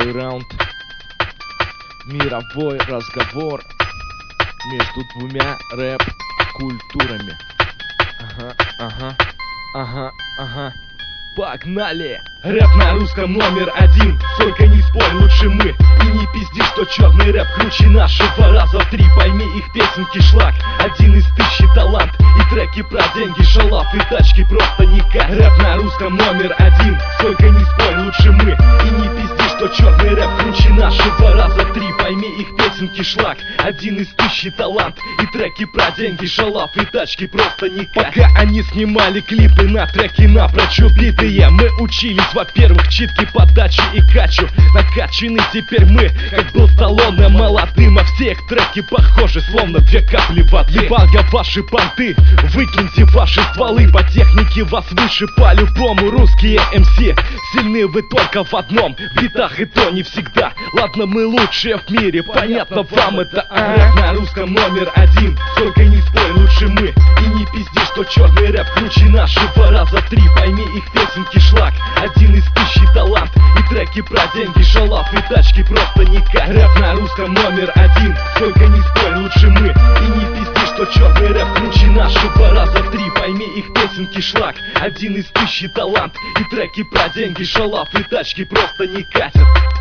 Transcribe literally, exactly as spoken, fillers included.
Первый раунд. Мировой разговор между двумя рэп-культурами. Ага, ага, ага, ага. Погнали! Рэп на русском номер один. Сколько ни спорь, лучше мы. И не пизди, что черный рэп круче нашего раза в три. Пойми, их песенки шлак, один из тысячи талант. И треки про деньги, шалав и тачки просто не катят. Рэп на русском номер один. Сколько ни спорь, лучше мы. И не пизди, что черный рэп круче нашего раза в три. Пойми, их песенки шлак, один из тысячи талант. И треки про деньги, шалав и тачки просто не катят. Пока они снимали клипы на треки напрочь убитые, мы учились, во-первых, читки, подачи и качу. Накачаны теперь мы, как был Сталлоне молодым. А все их треки похожи, словно две капли воды. Ебал я ваши понты, выкиньте ваши стволы. По технике вас выше по-любому. Русские эм си сильны вы только в одном, в битах и то не всегда. Ладно, мы лучшие в мире, понятно вам это, а? Рэп на русском номер один. Сколько ни спорь, лучше мы. И не пизди, что черный рэп круче нашего раза в три. Пойми, их песенки шлак, один из тысячи талант. И треки про деньги, шалав и тачки просто не катят. Рэп на русском номер один. Сколько ни спорь, лучше мы. И не пизди, что черный рэп круче нашего раза в три. Пойми, их песенки шлак, один из тысячи талант. И треки про деньги, шалав и тачки просто не катят.